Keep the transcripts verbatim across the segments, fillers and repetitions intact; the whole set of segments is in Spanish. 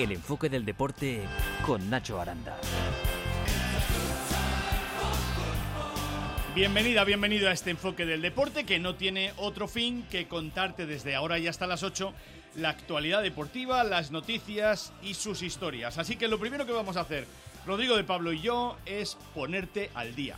El enfoque del deporte con Nacho Aranda. Bienvenida, bienvenido a este enfoque del deporte que no tiene otro fin que contarte desde ahora y hasta las ocho la actualidad deportiva, las noticias y sus historias. Así que lo primero que vamos a hacer, Rodrigo de Pablo y yo, es ponerte al día.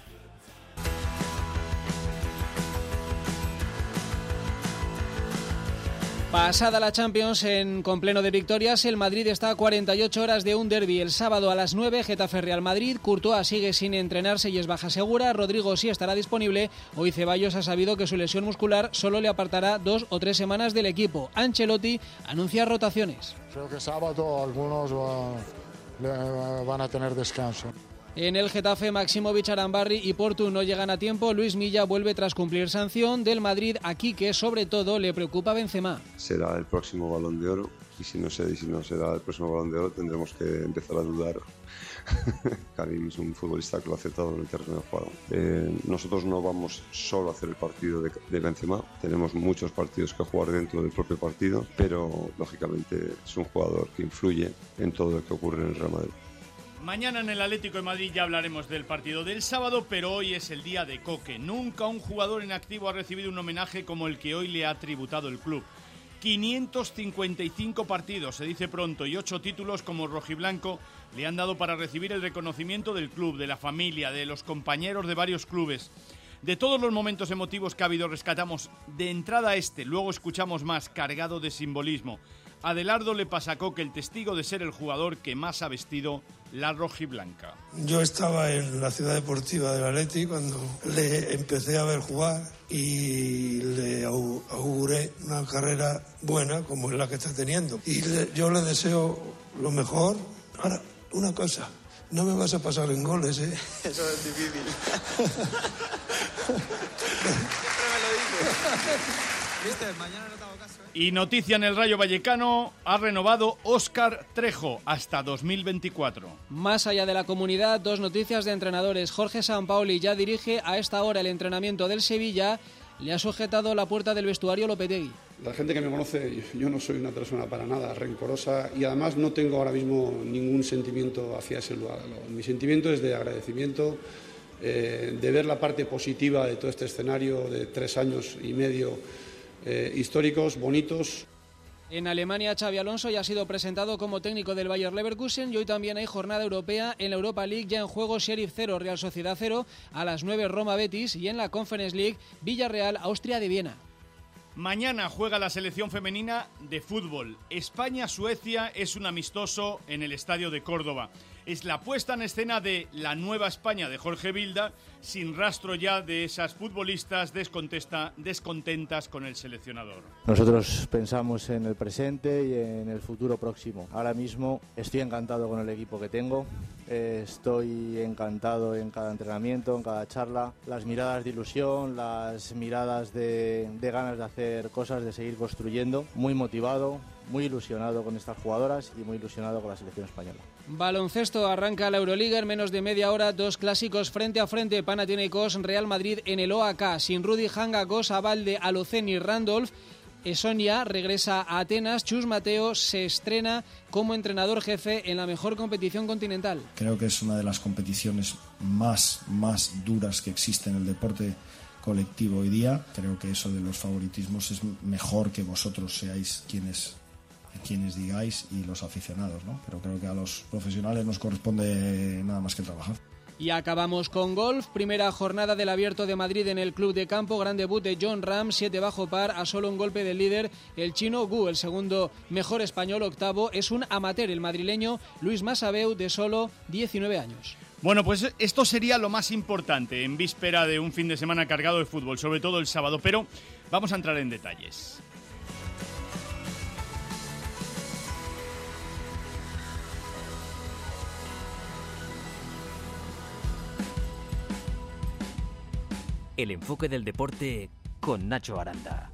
Pasada la Champions en con pleno de victorias, el Madrid está a cuarenta y ocho horas de un derbi. El sábado a las nueve, Getafe Real Madrid. Courtois sigue sin entrenarse y es baja segura. Rodrigo sí estará disponible. Hoy Ceballos ha sabido que su lesión muscular solo le apartará dos o tres semanas del equipo. Ancelotti anuncia rotaciones. Creo que sábado algunos van, van a tener descanso. En el Getafe, Maximovic, Arambarri y Portu no llegan a tiempo. Luis Milla vuelve tras cumplir sanción. Del Madrid, a Quique, sobre todo, le preocupa Benzema. Será el próximo Balón de Oro y si no, sé, y si no será el próximo Balón de Oro tendremos que empezar a dudar. Karim es un futbolista que lo hace todo en el terreno de juego. Eh, nosotros no vamos solo a hacer el partido de, de Benzema, tenemos muchos partidos que jugar dentro del propio partido, pero lógicamente es un jugador que influye en todo lo que ocurre en el Real Madrid. Mañana en el Atlético de Madrid ya hablaremos del partido del sábado, pero hoy es el día de Coque. Nunca un jugador en activo ha recibido un homenaje como el que hoy le ha tributado el club. quinientos cincuenta y cinco partidos, se dice pronto, y ocho títulos como rojiblanco le han dado para recibir el reconocimiento del club, de la familia, de los compañeros de varios clubes. De todos los momentos emotivos que ha habido, rescatamos de entrada este, luego escuchamos más, cargado de simbolismo. Adelardo le pasa a Coque el testigo de ser el jugador que más ha vestido la rojiblanca. Yo estaba en la ciudad deportiva del Atleti cuando le empecé a ver jugar y le auguré una carrera buena como es la que está teniendo. Y le, yo le deseo lo mejor. Ahora, una cosa, no me vas a pasar en goles, ¿eh? Eso es difícil. Siempre me lo dices. ¿Viste? Mañana no te hago caso, ¿eh? Y noticia en el Rayo Vallecano, ha renovado Óscar Trejo hasta dos mil veinticuatro. Más allá de la comunidad, dos noticias de entrenadores. Jorge Sampaoli ya dirige a esta hora el entrenamiento del Sevilla. Le ha sujetado la puerta del vestuario Lopetegui. La gente que me conoce, yo no soy una persona para nada rencorosa y además no tengo ahora mismo ningún sentimiento hacia ese lugar. Mi sentimiento es de agradecimiento, eh, de ver la parte positiva de todo este escenario de tres años y medio eh, históricos, bonitos. En Alemania, Xabi Alonso ya ha sido presentado como técnico del Bayer Leverkusen y hoy también hay jornada europea en la Europa League, ya en juego Sheriff cero, Real Sociedad cero, a las nueve Roma Betis y en la Conference League, Villarreal, Austria de Viena. Mañana juega la selección femenina de fútbol. España-Suecia es un amistoso en el Estadio de Córdoba. Es la puesta en escena de la nueva España de Jorge Vilda, sin rastro ya de esas futbolistas descontentas con el seleccionador. Nosotros pensamos en el presente y en el futuro próximo. Ahora mismo estoy encantado con el equipo que tengo, estoy encantado en cada entrenamiento, en cada charla, las miradas de ilusión, las miradas de, de ganas de hacer cosas, de seguir construyendo, muy motivado, muy ilusionado con estas jugadoras y muy ilusionado con la selección española. Baloncesto, arranca la Euroliga en menos de media hora, dos clásicos frente a frente, Panathinaikos, Real Madrid en el O A K, sin Rudy Hanga, Gosa, Balde, Alocen y Randolph. Esonia regresa a Atenas, Chus Mateo se estrena como entrenador jefe en la mejor competición continental. Creo que es una de las competiciones más, más duras que existe en el deporte colectivo hoy día. Creo que eso de los favoritismos es mejor que vosotros seáis quienes quienes digáis y los aficionados, ¿no? Pero creo que a los profesionales nos corresponde nada más que trabajar. Y acabamos con golf, primera jornada del Abierto de Madrid en el Club de Campo, gran debut de Jon Rahm, siete bajo par, a solo un golpe del líder, el chino Gu, el segundo mejor español, octavo, es un amateur, el madrileño Luis Masabeu, de solo diecinueve años. Bueno, pues esto sería lo más importante en víspera de un fin de semana cargado de fútbol, sobre todo el sábado, pero vamos a entrar en detalles. El enfoque del deporte con Nacho Aranda.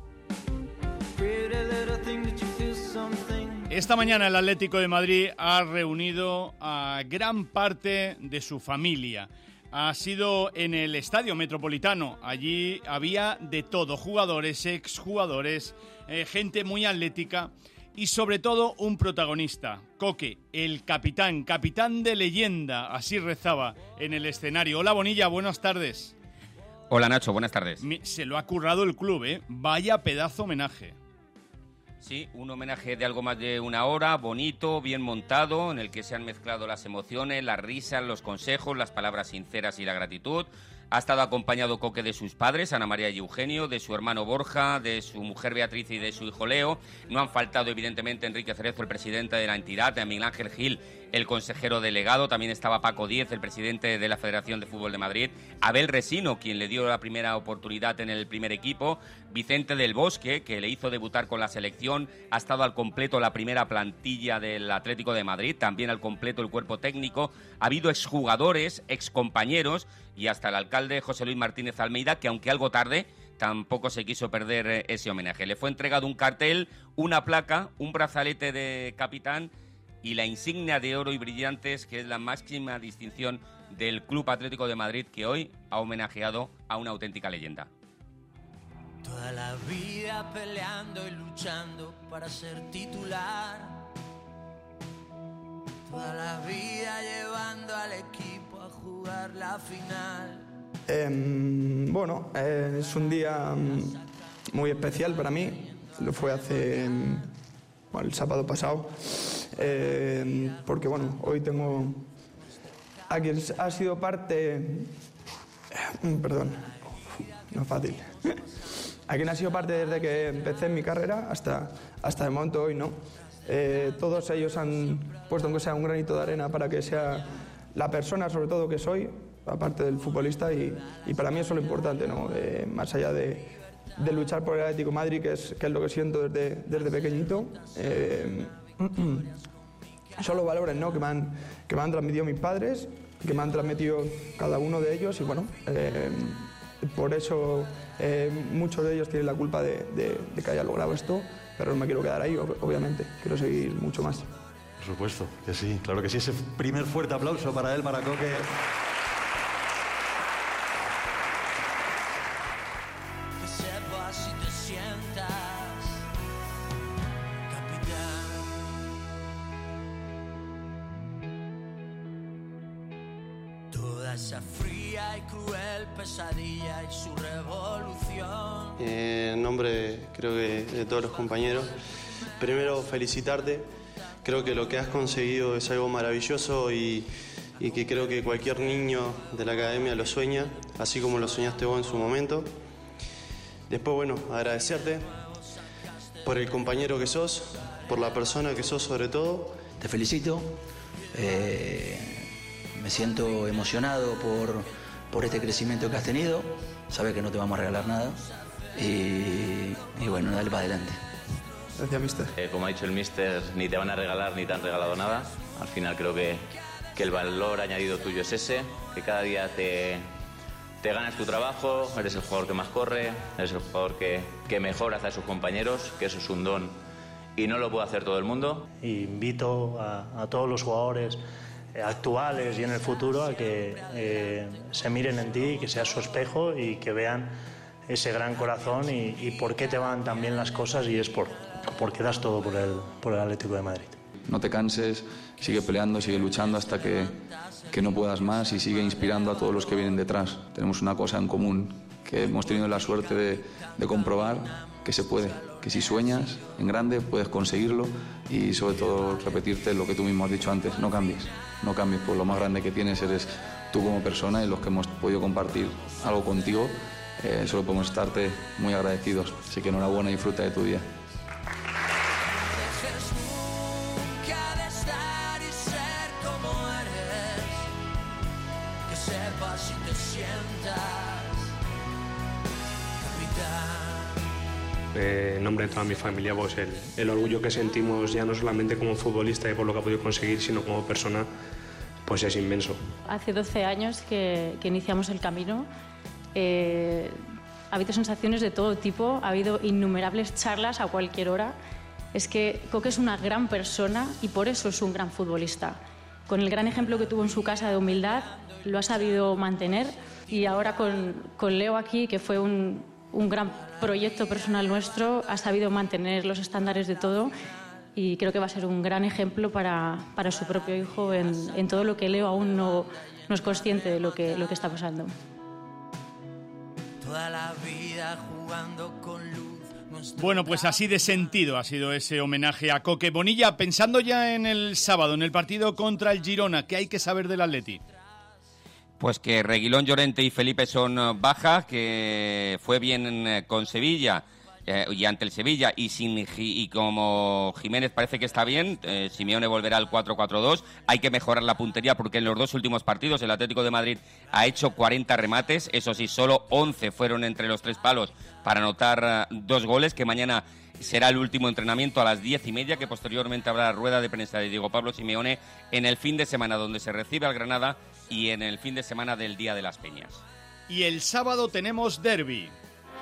Esta mañana el Atlético de Madrid ha reunido a gran parte de su familia. Ha sido en el Estadio Metropolitano. Allí había de todo, jugadores, exjugadores, eh, gente muy atlética. y sobre todo un protagonista, Coque, el capitán, capitán de leyenda, así rezaba en el escenario. Hola Bonilla, buenas tardes. Hola Nacho, buenas tardes. Se lo ha currado el club, ¿eh? Vaya pedazo homenaje. Sí, un homenaje de algo más de una hora, bonito, bien montado, en el que se han mezclado las emociones, las risas, los consejos, las palabras sinceras y la gratitud. Ha estado acompañado Coque de sus padres, Ana María y Eugenio, de su hermano Borja, de su mujer Beatriz y de su hijo Leo. No han faltado, evidentemente, Enrique Cerezo, el presidente de la entidad, de Miguel Ángel Gil, el consejero delegado. También estaba Paco Díez, el presidente de la Federación de Fútbol de Madrid. Abel Resino, quien le dio la primera oportunidad en el primer equipo. Vicente del Bosque, que le hizo debutar con la selección. Ha estado al completo la primera plantilla del Atlético de Madrid, también al completo el cuerpo técnico. Ha habido exjugadores, excompañeros y hasta el alcalde José Luis Martínez Almeida, que aunque algo tarde, tampoco se quiso perder ese homenaje. Le fue entregado un cartel, una placa, un brazalete de capitán y la insignia de oro y brillantes, que es la máxima distinción del Club Atlético de Madrid, que hoy ha homenajeado a una auténtica leyenda. Toda la vida peleando y luchando para ser titular. Toda la vida llevando al equipo a jugar la final. Eh, bueno, eh, es un día muy especial para mí. Lo fue hace bueno, el sábado pasado. Eh, porque bueno, hoy tengo a quien ha sido parte. Eh, perdón, no es fácil. A quien ha sido parte desde que empecé mi carrera hasta, hasta el momento hoy, ¿no? Eh, todos ellos han puesto aunque sea un granito de arena para que sea la persona, sobre todo, que soy, aparte del futbolista, y, y para mí eso es lo importante, ¿no? Eh, más allá de, de luchar por el Atlético de Madrid, que es, que es lo que siento desde, desde pequeñito, eh, son los valores, ¿no? que, me han, que me han transmitido mis padres, que me han transmitido cada uno de ellos, y bueno, eh, por eso eh, muchos de ellos tienen la culpa de, de, de que haya logrado esto, pero no me quiero quedar ahí, obviamente, quiero seguir mucho más. Por supuesto que sí, claro que sí. Ese primer fuerte aplauso para él, para Coque. Que sepas y te sientas capitán. Toda esa fría y cruel pesadilla y su revolución. Eh, en nombre, creo que de todos los compañeros, primero felicitarte. Creo que lo que has conseguido es algo maravilloso y, y que creo que cualquier niño de la academia lo sueña, así como lo soñaste vos en su momento. Después, bueno, agradecerte por el compañero que sos, por la persona que sos sobre todo. Te felicito, eh, me siento emocionado por, por este crecimiento que has tenido. Sabes que no te vamos a regalar nada y, y bueno, dale para adelante. Gracias, mister. Eh, como ha dicho el mister, ni te van a regalar ni te han regalado nada. Al final creo que, que el valor añadido tuyo es ese, que cada día te, te ganas tu trabajo, eres el jugador que más corre, eres el jugador que, que mejor hace a sus compañeros, que eso es un don y no lo puede hacer todo el mundo. Invito a, a todos los jugadores actuales y en el futuro a que eh, se miren en ti, que seas su espejo y que vean ese gran corazón y, y por qué te van tan bien las cosas, y es por, porque das todo por el, por el Atlético de Madrid. No te canses, sigue peleando, sigue luchando hasta que, que no puedas más y sigue inspirando a todos los que vienen detrás. Tenemos una cosa en común, que hemos tenido la suerte de, de comprobar que se puede, que si sueñas en grande puedes conseguirlo y sobre todo repetirte lo que tú mismo has dicho antes, no cambies, no cambies, pues lo más grande que tienes eres tú como persona y los que hemos podido compartir algo contigo. Eh, solo podemos estarte muy agradecidos. Así que enhorabuena y disfruta de tu día. Eh, en nombre de toda mi familia, pues el, el orgullo que sentimos ya no solamente como futbolista y por lo que ha podido conseguir, sino como persona, pues es inmenso. Hace doce años que, que iniciamos el camino. Eh, ha habido sensaciones de todo tipo, ha habido innumerables charlas a cualquier hora. Es que Coque es una gran persona y por eso es un gran futbolista. Con el gran ejemplo que tuvo en su casa de humildad, lo ha sabido mantener, y ahora con, con Leo aquí, que fue un, un gran proyecto personal nuestro, ha sabido mantener los estándares de todo y creo que va a ser un gran ejemplo para, para su propio hijo en, en todo lo que Leo aún no, no es consciente de lo que, lo que está pasando. Toda la vida jugando con luz. Bueno, pues así de sentido ha sido ese homenaje a Coque. Bonilla, pensando ya en el sábado, en el partido contra el Girona, ¿qué hay que saber del Atleti? Pues que Reguilón, Llorente y Felipe son bajas, que fue bien con Sevilla eh, y ante el Sevilla, y sin y como Jiménez parece que está bien, eh, Simeone volverá al cuatro cuatro dos. Hay que mejorar la puntería porque en los dos últimos partidos el Atlético de Madrid ha hecho cuarenta remates, eso sí, solo once fueron entre los tres palos para anotar uh, dos goles, que mañana será el último entrenamiento a las diez y media, que posteriormente habrá rueda de prensa de Diego Pablo Simeone en el fin de semana donde se recibe al Granada y en el fin de semana del Día de las Peñas. Y el sábado tenemos derbi.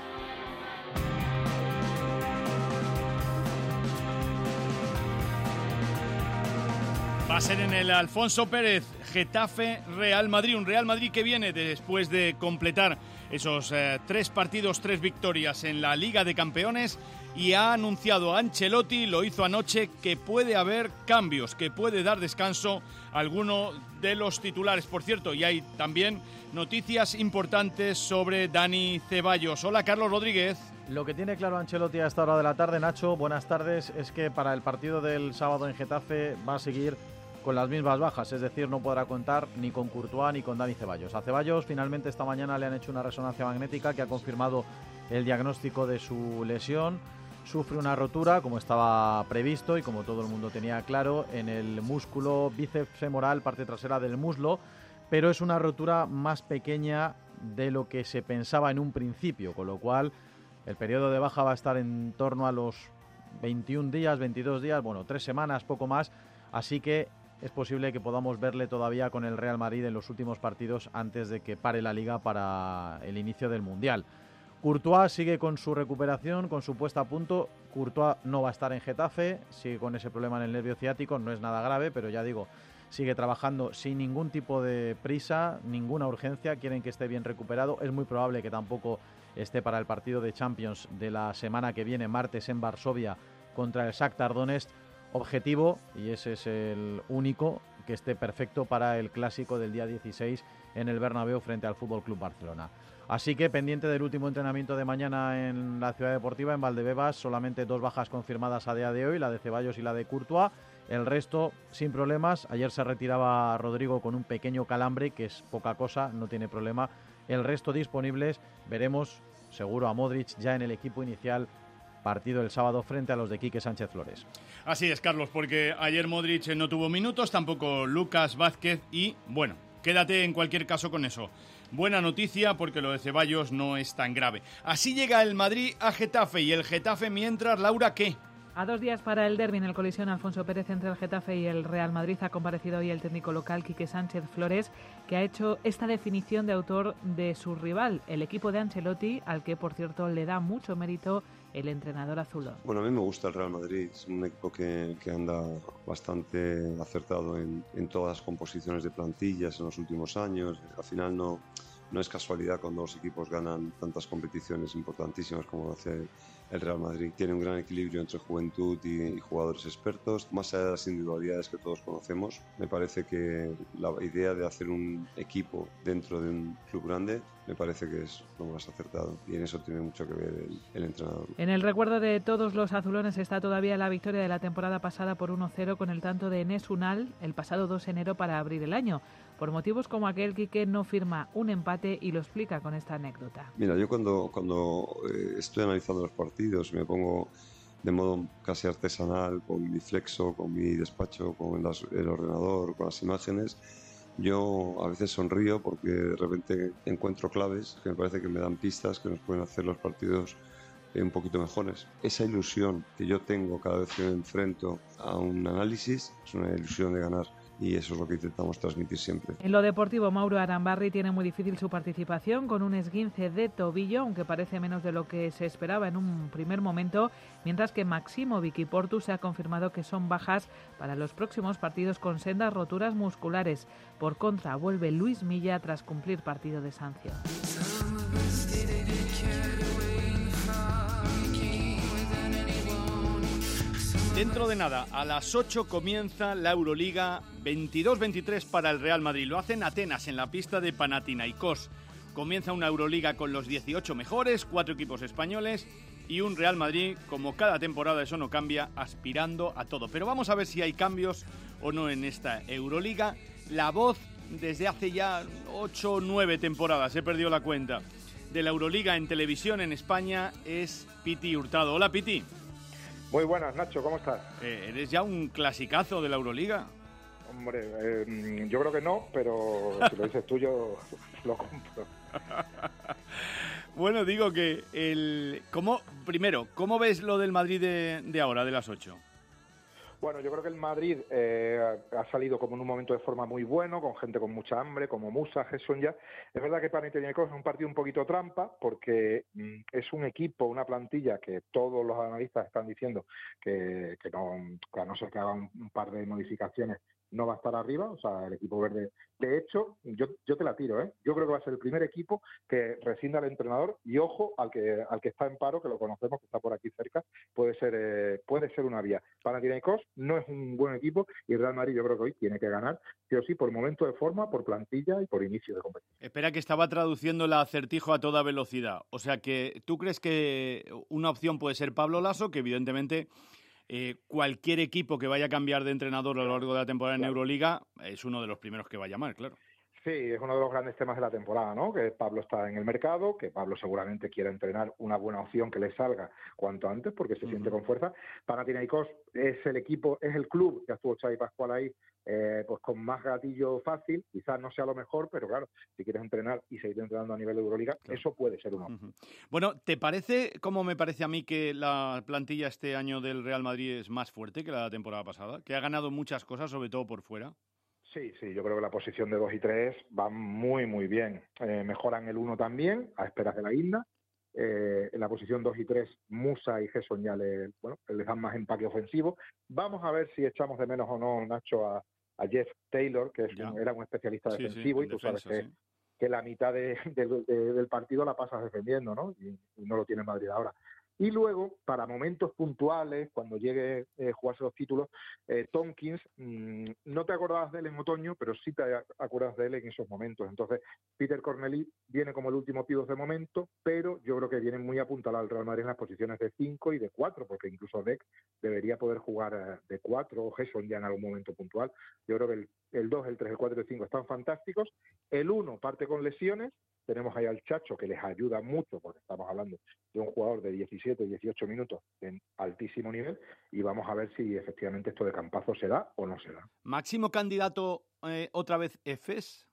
Va a ser en el Alfonso Pérez, Getafe Real Madrid, un Real Madrid que viene después de completar esos eh, tres partidos, tres victorias en la Liga de Campeones, y ha anunciado a Ancelotti, lo hizo anoche, que puede haber cambios, que puede dar descanso a alguno de los titulares. Por cierto, y hay también noticias importantes sobre Dani Ceballos. Hola, Carlos Rodríguez. Lo que tiene claro Ancelotti a esta hora de la tarde, Nacho, buenas tardes, es que para el partido del sábado en Getafe va a seguir con las mismas bajas, es decir, no podrá contar ni con Courtois ni con Dani Ceballos. A Ceballos finalmente esta mañana le han hecho una resonancia magnética que ha confirmado el diagnóstico de su lesión. Sufre una rotura, como estaba previsto y como todo el mundo tenía claro, en el músculo bíceps femoral, parte trasera del muslo, pero es una rotura más pequeña de lo que se pensaba en un principio, con lo cual el periodo de baja va a estar en torno a los veintiún días, veintidós días, bueno, tres semanas, poco más, así que es posible que podamos verle todavía con el Real Madrid en los últimos partidos antes de que pare la Liga para el inicio del Mundial. Courtois sigue con su recuperación, con su puesta a punto. Courtois no va a estar en Getafe, sigue con ese problema en el nervio ciático, no es nada grave, pero ya digo, sigue trabajando sin ningún tipo de prisa, ninguna urgencia, quieren que esté bien recuperado. Es muy probable que tampoco esté para el partido de Champions de la semana que viene, martes en Varsovia, contra el Shakhtar Donetsk. Objetivo, y ese es el único, que esté perfecto para el clásico del día dieciséis en el Bernabéu frente al F C Barcelona. Así que pendiente del último entrenamiento de mañana en la Ciudad Deportiva, en Valdebebas, solamente dos bajas confirmadas a día de hoy, la de Ceballos y la de Courtois. El resto sin problemas. Ayer se retiraba Rodrigo con un pequeño calambre, que es poca cosa, no tiene problema. El resto disponibles, veremos seguro a Modric ya en el equipo inicial. Partido el sábado frente a los de Quique Sánchez Flores. Así es, Carlos, porque ayer Modric no tuvo minutos, tampoco Lucas Vázquez y, bueno, quédate en cualquier caso con eso. Buena noticia porque lo de Ceballos no es tan grave. Así llega el Madrid a Getafe y el Getafe mientras, Laura, ¿qué? A dos días para el derbi en el colisión Alfonso Pérez entre el Getafe y el Real Madrid ha comparecido hoy el técnico local Quique Sánchez Flores, que ha hecho esta definición de autor de su rival, el equipo de Ancelotti, al que por cierto le da mucho mérito el entrenador azulón. Bueno, a mí me gusta el Real Madrid, es un equipo que, que anda bastante acertado en, en todas las composiciones de plantillas en los últimos años. Al final no, no es casualidad cuando los equipos ganan tantas competiciones importantísimas como lo hace el Real Madrid. Tiene un gran equilibrio entre juventud y, y jugadores expertos, más allá de las individualidades que todos conocemos. Me parece que la idea de hacer un equipo dentro de un club grande me parece que es lo más acertado y en eso tiene mucho que ver el, el entrenador. En el recuerdo de todos los azulones está todavía la victoria de la temporada pasada por uno cero con el tanto de Enes Unal el pasado dos de enero para abrir el año. Por motivos como aquel, Quique no firma un empate y lo explica con esta anécdota. Mira, yo cuando, cuando eh, estoy analizando los partidos me pongo de modo casi artesanal con mi flexo, con mi despacho, con las, el ordenador, con las imágenes. Yo a veces sonrío porque de repente encuentro claves que me parece que me dan pistas que nos pueden hacer los partidos un poquito mejores. Esa ilusión que yo tengo cada vez que me enfrento a un análisis es una ilusión de ganar. Y eso es lo que intentamos transmitir siempre. En lo deportivo, Mauro Arambarri tiene muy difícil su participación con un esguince de tobillo, aunque parece menos de lo que se esperaba en un primer momento, mientras que Maximovic y Portu se ha confirmado que son bajas para los próximos partidos con sendas roturas musculares. Por contra, vuelve Luis Milla tras cumplir partido de sanción. Dentro de nada, a las ocho comienza la Euroliga veintidós veintitrés para el Real Madrid. Lo hace en Atenas, en la pista de Panathinaikos. Comienza una Euroliga con los dieciocho mejores, cuatro equipos españoles y un Real Madrid, como cada temporada, eso no cambia, aspirando a todo. Pero vamos a ver si hay cambios o no en esta Euroliga. La voz desde hace ya ocho o nueve temporadas, he perdido la cuenta, de la Euroliga en televisión en España es Piti Hurtado. Hola, Piti. Muy buenas, Nacho, ¿cómo estás? Eh, ¿Eres ya un clasicazo de la Euroliga? Hombre, eh, yo creo que no, pero si lo dices tú yo lo compro. Bueno, digo que el ¿cómo, primero, ¿cómo ves lo del Madrid de, de ahora, de las ocho? Bueno, yo creo que el Madrid eh, ha salido como en un momento de forma muy bueno, con gente con mucha hambre, como Musa, Gerson ya. Es verdad que Panathinaikos es un partido un poquito trampa, porque mm, es un equipo, una plantilla que todos los analistas están diciendo que, que, no, que a no ser que haga un, un par de modificaciones, no va a estar arriba, o sea, el equipo verde. De hecho, yo, yo te la tiro, ¿eh? Yo creo que va a ser el primer equipo que rescinda al entrenador y ojo al que al que está en paro, que lo conocemos, que está por aquí cerca, puede ser eh, puede ser una vía. Panathinaikos no es un buen equipo y Real Madrid yo creo que hoy tiene que ganar, sí o sí, por momento de forma, por plantilla y por inicio de competición. Espera, que estaba traduciendo el acertijo a toda velocidad. O sea, que ¿tú crees que una opción puede ser Pablo Laso, que evidentemente... Eh, cualquier equipo que vaya a cambiar de entrenador a lo largo de la temporada en Euroliga es uno de los primeros que va a llamar, claro. Sí, es uno de los grandes temas de la temporada, ¿no? Que Pablo está en el mercado, que Pablo seguramente quiera entrenar una buena opción que le salga cuanto antes, porque se uh-huh. siente con fuerza. Panathinaikos es el equipo, es el club, ya estuvo Xavi Pascual ahí, eh, pues con más gatillo fácil, quizás no sea lo mejor, pero claro, si quieres entrenar y seguir entrenando a nivel de Euroliga, claro. Eso puede ser una opción. Uh-huh. Bueno, ¿te parece, como me parece a mí, que la plantilla este año del Real Madrid es más fuerte que la temporada pasada? Que ha ganado muchas cosas, sobre todo por fuera. Sí, sí, yo creo que la posición de dos y tres va muy, muy bien. Eh, mejoran el uno también, a esperas de la guinda. Eh, en la posición dos y tres, Musa y Gerson ya le, bueno, les dan más empaque ofensivo. Vamos a ver si echamos de menos o no, Nacho, a, a Jeff Taylor, que es un, era un especialista sí, defensivo, sí, y tú defensa, sabes que, sí. que la mitad de, de, de, del partido la pasas defendiendo, ¿no? Y, y no lo tiene Madrid ahora. Y luego, para momentos puntuales, cuando llegue a eh, jugarse los títulos, eh, Tompkins, mmm, no te acordabas de él en otoño, pero sí te acuerdas de él en esos momentos. Entonces, Peter Corneli viene como el último pívot de momento, pero yo creo que viene muy apuntalado el Real Madrid en las posiciones de cinco y de cuatro, porque incluso Deck debería poder jugar eh, de cuatro, o Gerson ya en algún momento puntual. Yo creo que el, el dos, el tres, el cuatro y el cinco están fantásticos. El uno parte con lesiones. Tenemos ahí al Chacho, que les ayuda mucho, porque estamos hablando de un jugador de diecisiete, dieciocho minutos en altísimo nivel, y vamos a ver si efectivamente esto de Campazo se da o no se da. ¿Máximo candidato eh, otra vez Efes?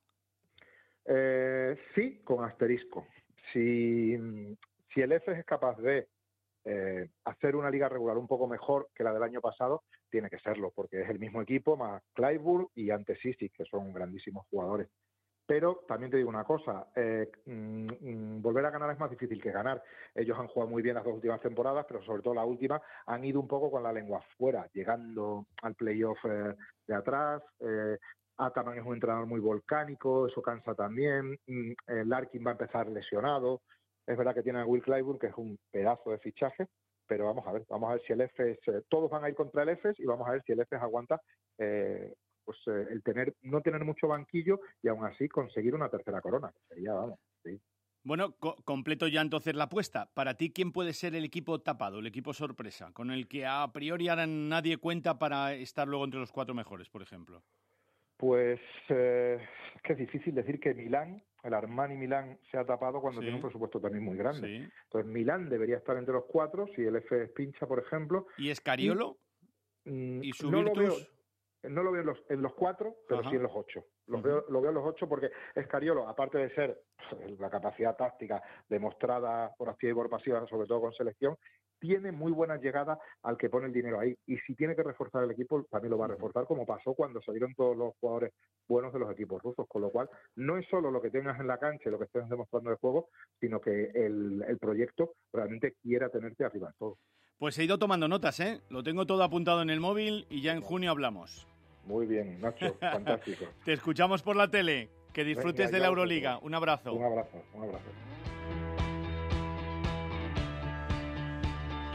Eh, sí, con asterisco. Si, si el Efes es capaz de eh, hacer una liga regular un poco mejor que la del año pasado, tiene que serlo, porque es el mismo equipo, más Clyburn y Ante Sisic, que son grandísimos jugadores. Pero también te digo una cosa, eh, mm, volver a ganar es más difícil que ganar. Ellos han jugado muy bien las dos últimas temporadas, pero sobre todo la última han ido un poco con la lengua afuera, llegando al playoff eh, de atrás. Eh, Ataman es un entrenador muy volcánico, eso cansa también. Mm, eh, Larkin va a empezar lesionado. Es verdad que tiene a Will Clyburn, que es un pedazo de fichaje, pero vamos a ver, vamos a ver si el Efes, eh, todos van a ir contra el Efes y vamos a ver si el Efes aguanta eh, pues eh, el tener no tener mucho banquillo y aún así conseguir una tercera corona, que sería, vamos, sí. Bueno, co- completo ya entonces la apuesta. Para ti, ¿quién puede ser el equipo tapado, el equipo sorpresa, con el que a priori ahora nadie cuenta para estar luego entre los cuatro mejores, por ejemplo? Pues eh, es que es difícil decir que Milán, el Armani Milán, se ha tapado cuando sí. tiene un presupuesto también muy grande. Sí. Entonces Milán debería estar entre los cuatro, si el F pincha, por ejemplo. ¿Y Escariolo? ¿Y, ¿Y su no Virtus? Lo veo, no lo veo en los, en los cuatro, pero Ajá. sí en los ocho. Los uh-huh. veo, lo veo en los ocho porque Escariolo, aparte de ser la capacidad táctica demostrada por activa y por pasiva, sobre todo con selección, tiene muy buena llegada al que pone el dinero ahí. Y si tiene que reforzar el equipo, también lo va a reforzar, como pasó cuando salieron todos los jugadores buenos de los equipos rusos. Con lo cual, no es solo lo que tengas en la cancha y lo que estés demostrando de juego, sino que el, el proyecto realmente quiera tenerte arriba de todo. Pues he ido tomando notas, ¿eh? Lo tengo todo apuntado en el móvil y ya en junio hablamos. Muy bien, Nacho, fantástico. Te escuchamos por la tele. Que disfrutes Venga, de la Euroliga. Un abrazo. Un abrazo, un abrazo. Y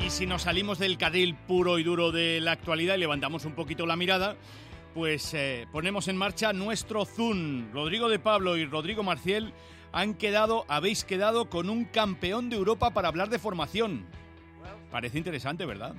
Y si nos salimos del carril puro y duro de la actualidad y levantamos un poquito la mirada, pues eh, ponemos en marcha nuestro Zoom. Rodrigo de Pablo y Rodrigo Marciel han quedado, habéis quedado con un campeón de Europa para hablar de formación. Parece interesante, ¿verdad?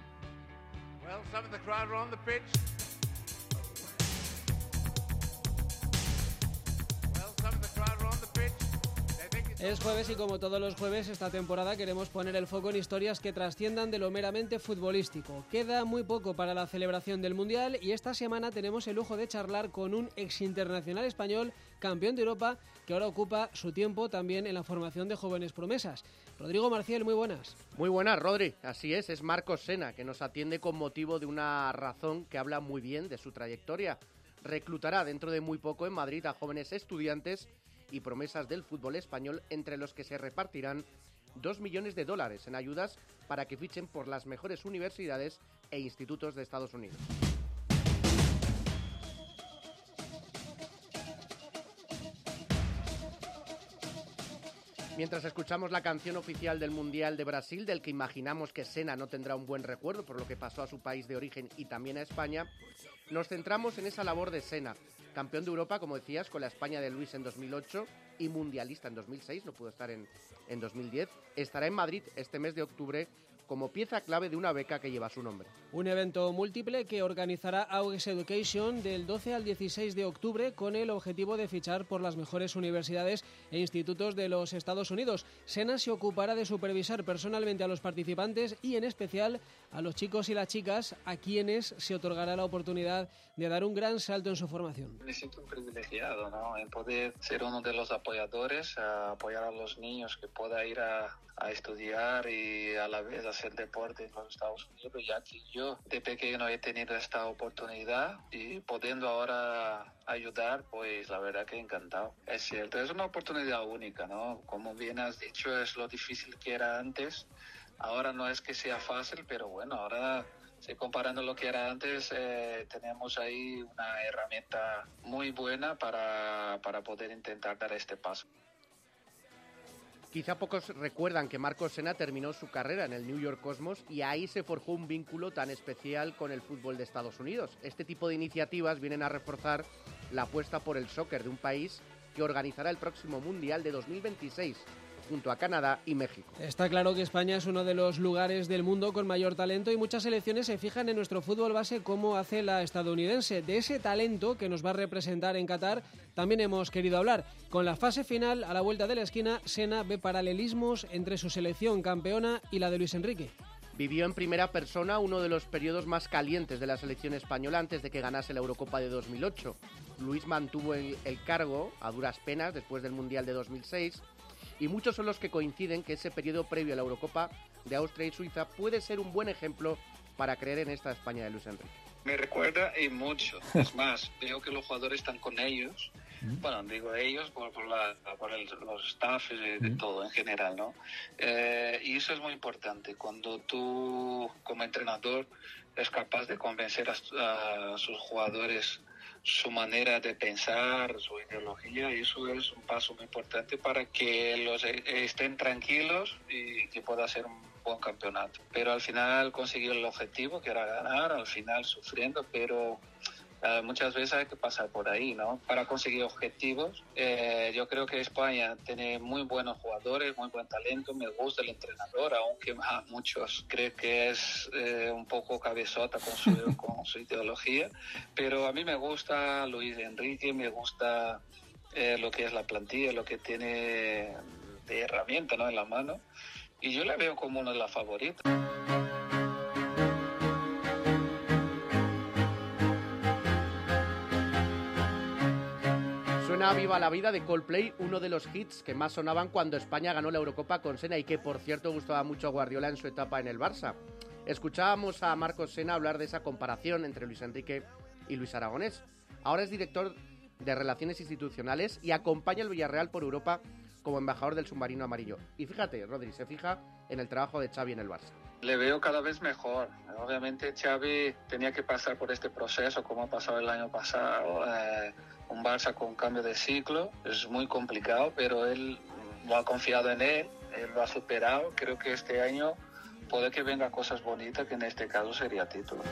Es jueves y como todos los jueves esta temporada queremos poner el foco en historias que trasciendan de lo meramente futbolístico. Queda muy poco para la celebración del Mundial y esta semana tenemos el lujo de charlar con un exinternacional español, campeón de Europa, que ahora ocupa su tiempo también en la formación de jóvenes promesas. Rodrigo Marciel, muy buenas. Muy buenas, Rodri. Así es, es Marcos Sena, que nos atiende con motivo de una razón que habla muy bien de su trayectoria. Reclutará dentro de muy poco en Madrid a jóvenes estudiantes y promesas del fútbol español, entre los que se repartirán dos millones de dólares en ayudas para que fichen por las mejores universidades e institutos de Estados Unidos. Mientras escuchamos la canción oficial del Mundial de Brasil, del que imaginamos que Sena no tendrá un buen recuerdo por lo que pasó a su país de origen y también a España, nos centramos en esa labor de Sena, campeón de Europa, como decías, con la España de Luis en dos mil ocho y mundialista en dos mil seis, no pudo estar en, en dos mil diez. Estará en Madrid este mes de octubre como pieza clave de una beca que lleva su nombre. Un evento múltiple que organizará Auges Education del doce al dieciséis de octubre con el objetivo de fichar por las mejores universidades e institutos de los Estados Unidos. Sena se ocupará de supervisar personalmente a los participantes y en especial a los chicos y las chicas a quienes se otorgará la oportunidad de dar un gran salto en su formación. Me siento privilegiado, ¿no?, en poder ser uno de los apoyadores, a apoyar a los niños que puedan ir a, a estudiar y a la vez hacer deporte en los Estados Unidos, ya que yo de pequeño he tenido esta oportunidad y pudiendo ahora ayudar, pues la verdad que encantado. Es cierto, es una oportunidad única, ¿no? Como bien has dicho, es lo difícil que era antes. Ahora no es que sea fácil, pero bueno, ahora, si comparando lo que era antes, eh, tenemos ahí una herramienta muy buena para, para poder intentar dar este paso. Quizá pocos recuerdan que Marcos Sena terminó su carrera en el New York Cosmos y ahí se forjó un vínculo tan especial con el fútbol de Estados Unidos. Este tipo de iniciativas vienen a reforzar la apuesta por el soccer de un país que organizará el próximo Mundial de dos mil veintiséis, junto a Canadá y México. Está claro que España es uno de los lugares del mundo con mayor talento y muchas selecciones se fijan en nuestro fútbol base como hace la estadounidense. De ese talento que nos va a representar en Qatar también hemos querido hablar. Con la fase final a la vuelta de la esquina, Sena ve paralelismos entre su selección campeona y la de Luis Enrique. Vivió en primera persona uno de los periodos más calientes de la selección española antes de que ganase la Eurocopa de dos mil ocho. Luis mantuvo el, el cargo a duras penas después del Mundial de dos mil seis y muchos son los que coinciden que ese periodo previo a la Eurocopa de Austria y Suiza puede ser un buen ejemplo para creer en esta España de Luis Enrique. Me recuerda y mucho, es más, veo que los jugadores están con ellos, bueno, digo ellos por, por, la, por el, los staff de, de todo en general, ¿no? Eh, y eso es muy importante, cuando tú como entrenador es capaz de convencer a, a sus jugadores su manera de pensar, su ideología, y eso es un paso muy importante para que los estén tranquilos y que pueda ser un buen campeonato. Pero al final consiguió el objetivo, que era ganar, al final sufriendo, pero Uh, muchas veces hay que pasar por ahí, ¿no? Para conseguir objetivos. Eh, yo creo que España tiene muy buenos jugadores, muy buen talento. Me gusta el entrenador, aunque ah, muchos creen que es eh, un poco cabezota con su, con su ideología. Pero a mí me gusta Luis Enrique, me gusta eh, lo que es la plantilla, lo que tiene de herramienta, ¿no?, en la mano. Y yo la veo como una de las favoritas. Suena Viva la Vida de Coldplay, uno de los hits que más sonaban cuando España ganó la Eurocopa con Sena y que, por cierto, gustaba mucho a Guardiola en su etapa en el Barça. Escuchábamos a Marcos Sena hablar de esa comparación entre Luis Enrique y Luis Aragonés. Ahora es director de Relaciones Institucionales y acompaña al Villarreal por Europa como embajador del submarino amarillo. Y fíjate, Rodri, se fija en el trabajo de Xavi en el Barça. Le veo cada vez mejor. Obviamente Xavi tenía que pasar por este proceso como ha pasado el año pasado. Eh, un Barça con cambio de ciclo es muy complicado, pero él lo ha confiado en él, él lo ha superado. Creo que este año puede que venga cosas bonitas, que en este caso sería título.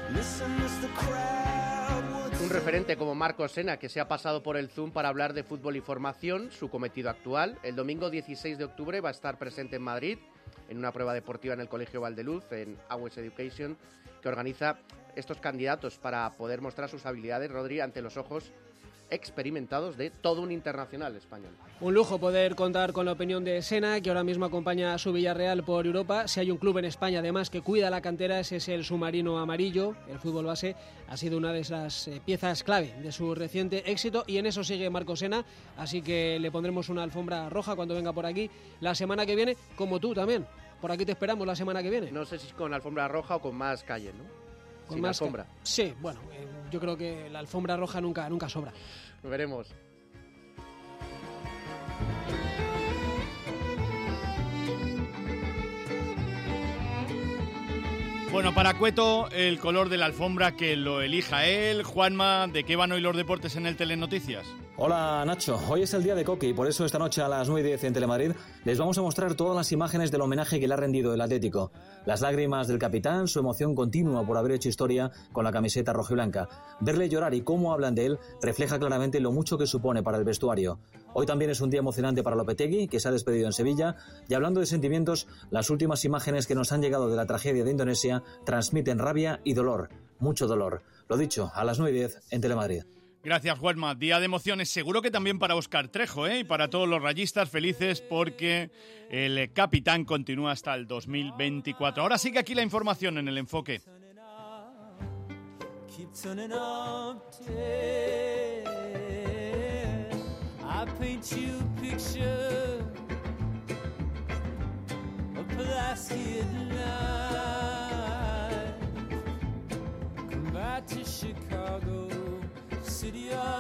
Un referente como Marcos Sena, que se ha pasado por el Zoom para hablar de fútbol y formación, su cometido actual. El domingo dieciséis de octubre va a estar presente en Madrid, en una prueba deportiva en el Colegio Valdeluz, en Awes Education, que organiza estos candidatos para poder mostrar sus habilidades, Rodri, ante los ojos experimentados de todo un internacional español. Un lujo poder contar con la opinión de Sena, que ahora mismo acompaña a su Villarreal por Europa. Si hay un club en España, además, que cuida la cantera, ese es el submarino amarillo. El fútbol base ha sido una de esas eh, piezas clave de su reciente éxito, y en eso sigue Marcos Sena, así que le pondremos una alfombra roja cuando venga por aquí la semana que viene, como tú también. Por aquí te esperamos la semana que viene. No sé si con alfombra roja o con más calle, ¿no? Con Sin más alfombra. Ca- sí, bueno, eh, yo creo que la alfombra roja nunca, nunca sobra. Lo veremos. Bueno, para Cueto, el color de la alfombra que lo elija él. Juanma, ¿de qué van hoy los deportes en el Telenoticias? Hola Nacho, hoy es el día de Coque y por eso esta noche a las nueve y diez en Telemadrid les vamos a mostrar todas las imágenes del homenaje que le ha rendido el Atlético. Las lágrimas del capitán, su emoción continua por haber hecho historia con la camiseta rojiblanca. Verle llorar y cómo hablan de él refleja claramente lo mucho que supone para el vestuario. Hoy también es un día emocionante para Lopetegui, que se ha despedido en Sevilla, y hablando de sentimientos, las últimas imágenes que nos han llegado de la tragedia de Indonesia transmiten rabia y dolor, mucho dolor. Lo dicho, a las nueve y diez en Telemadrid. Gracias, Juanma. Día de emociones, seguro que también para Óscar Trejo, ¿eh? Y para todos los rayistas felices, porque el capitán continúa hasta el dos mil veinticuatro. Ahora sigue aquí la información en el enfoque. City of